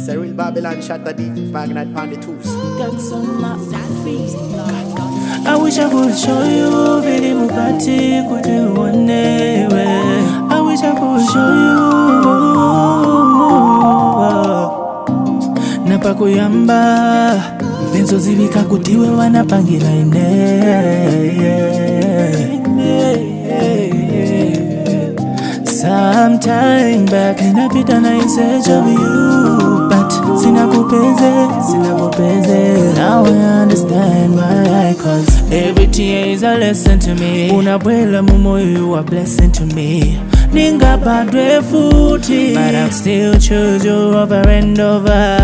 It's a real Babylon shot the deep bag night on the twos. I wish I could show you Vidi Mukati could one day. I wish I could show you Napakuyamba Venzo zivika kutiwe wanapangira Sometime back ninapita na in search of you, but sina kupeze. Now I understand why, cause every tear is a lesson to me. Unabwela mumoyo, you are blessing to me. Ninga padwe futi, but I'll still choose you over and over.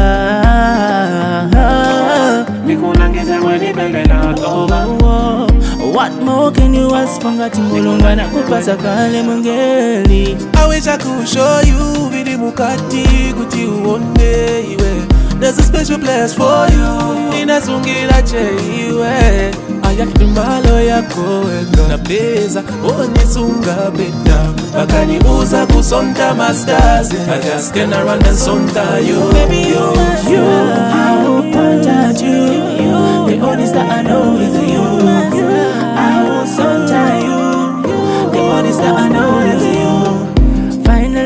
What more can you ask? Pangati mulunga na kupasa kale mungeli. I wish I could show you Vidi Mukati kuti uone iwe. There's a special place for you. Ninasungira iwe. Aya kimalo yako weka na pesa onisunga beta. Bakani uza kusonta masters. I just can run and sonta you. Baby you I will point at you. The honest that I know is you. I will sonta you. The honest that I know is you.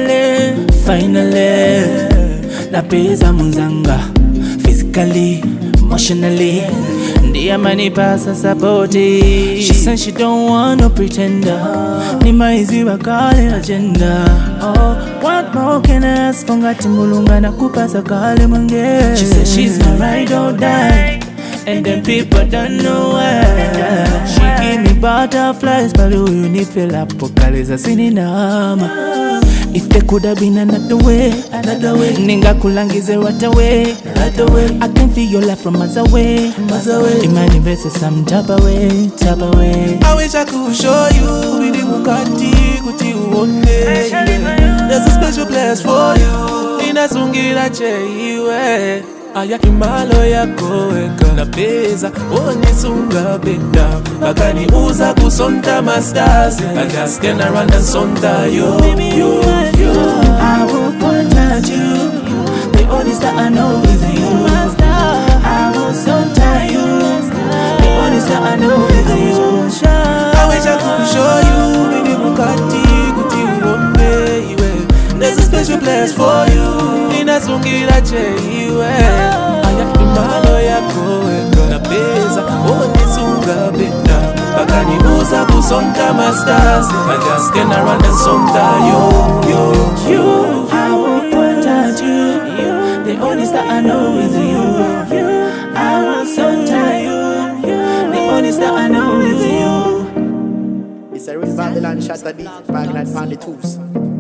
Finally napeza munzanga. Physically, emotionally, ndiye manipasa sapoti. She said she don't want no pretender. Ni maizi wakale agenda. Oh, what more can I ask? Pangati mulunga na kupasa kale mungeli. She said she's my ride or die, and then people don't know why. She give me butterflies, but you need feel up pokaliza sininama. If there could have been another way, Ninga kulangize right away. I can feel your love from miles away. Imani versus some type away. I wish I could show you Vidi Mukati kuti uone. There's a special place for you. Ninasungira iwe. Aya kimalo yako weka na pesa onisunga beta. Bakani uza kusonta masters. I just can run and sonta you. I will point at you. The honest that I know is you. I will sonta you. The honest that I know is you. I wish I could show you Vidi Mukati kuti uone iwe. There's a special place for you. Ninasungira iwe. Aya kimalo yako weka na pesa onisunga beta. Bakani uza kusonta masters. I just can run and sonta you. I will point at you. The honest that I know is you. I will sonta you. The honest that I know is you. It's a real Babylon shot the deep bag night on the twos.